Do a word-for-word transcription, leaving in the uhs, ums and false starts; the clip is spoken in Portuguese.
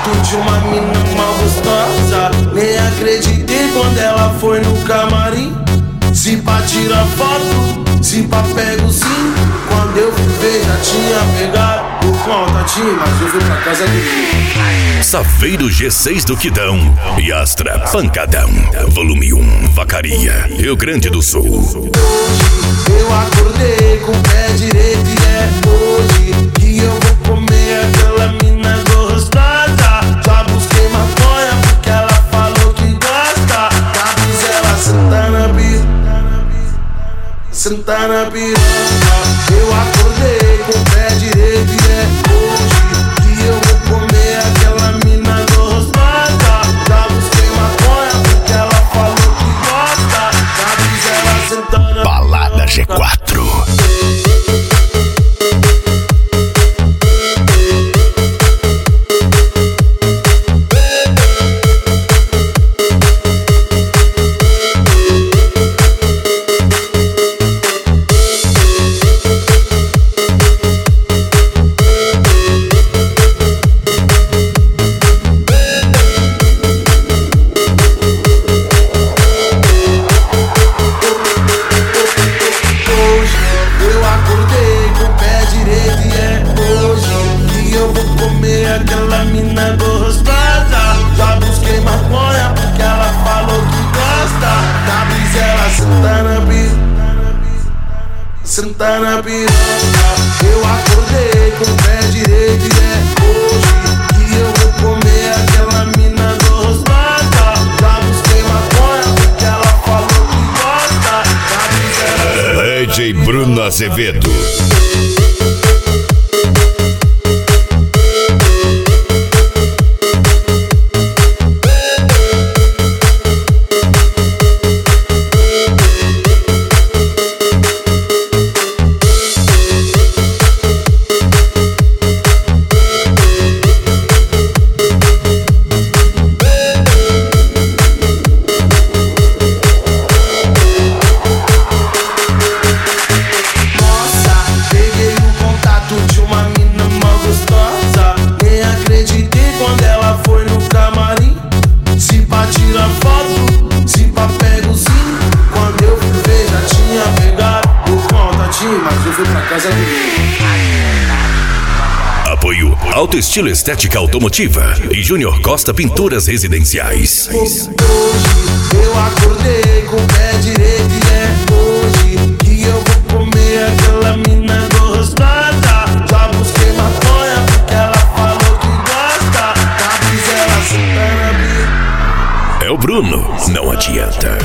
contato de uma mina mal gostosa. Nem acreditei quando ela foi no camarim. Se pá tira foto, se pá pego sim. Quando eu fui ver já tinha pegado o contatinho, mas eu fui pra casa dele. Saveiro G seis do Quidão e Astra Pancadão, volume um, Vacaria, Rio Grande do Sul. Hoje eu acordei com o pé direito e é hoje que eu vou comer aquela mina gostosa. Já busquei maconha porque ela falou que gosta. Da brisa ela senta na pista, senta na piranha. Eu acordei com o pé direito e é hoje que eu vou comer aquela mina gostosa. Já busquei maconha porque ela falou que gosta. Da brisa ela senta na Balada G quatro. aquela mina gostosa. Já busquei maconha porque ela falou que gosta. Da brisa ela senta na pista, senta na piranha. Eu acordei com o pé direito e é hoje que eu vou comer aquela mina gostosa. Já busquei maconha porque ela falou que gosta. Da brisa ela D J Bruno Azevedo. mas eu fui pra casa dele. Apoio Alto Estilo Estética Automotiva e Júnior Costa Pinturas Residenciais. Hoje eu acordei com o pé direito e é hoje que eu vou comer aquela mina gostosa. Já busquei maconha porque ela falou que gosta. Da brisa ela senta na pista. É o Bruno, não adianta.